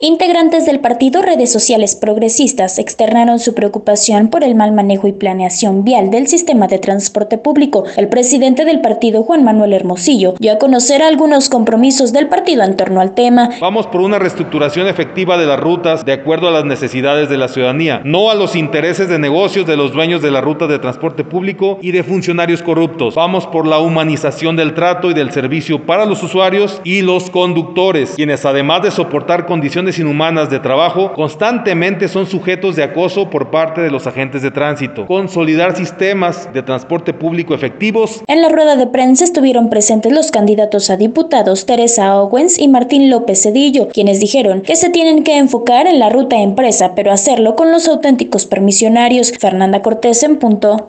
Integrantes del partido Redes Sociales Progresistas externaron su preocupación por el mal manejo y planeación vial del sistema de transporte público. El presidente del partido, Juan Manuel Hermosillo, dio a conocer algunos compromisos del partido en torno al tema. Vamos por una reestructuración efectiva de las rutas de acuerdo a las necesidades de la ciudadanía, no a los intereses de negocios de los dueños de la ruta de transporte público y de funcionarios corruptos. Vamos por la humanización del trato y del servicio para los usuarios y los conductores, quienes además de soportar condiciones inhumanas de trabajo, constantemente son sujetos de acoso por parte de los agentes de tránsito. Consolidar sistemas de transporte público efectivos. En la rueda de prensa estuvieron presentes los candidatos a diputados Teresa Owens y Martín López Cedillo, quienes dijeron que se tienen que enfocar en la ruta empresa, pero hacerlo con los auténticos permisionarios. Fernanda Cortés en punto.